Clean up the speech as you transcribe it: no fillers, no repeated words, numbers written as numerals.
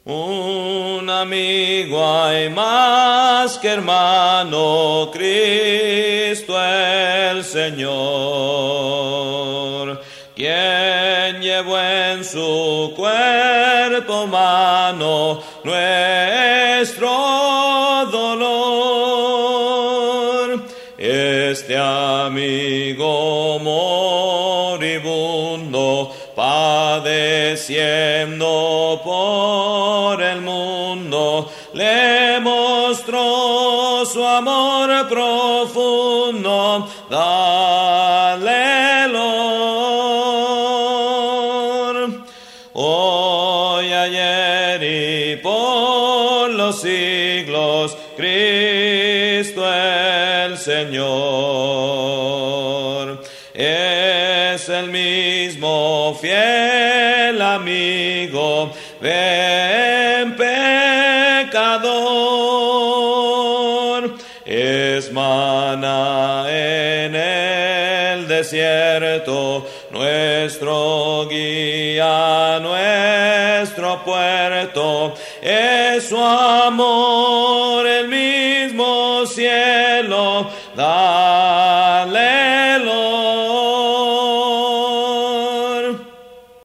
Un amigo hay más que hermano, Cristo el Señor, quien llevó en su cuerpo humano nuestro dolor. Este amigo moribundo, padeciendo por el mundo, le mostró su amor profundo. Dale olor. Hoy, ayer y por los siglos, Cristo el Señor es el mismo fiel amigo. Ven, pecador, es maná en el desierto, nuestro guía, nuestro puerto. Es su amor el mismo cielo. Dale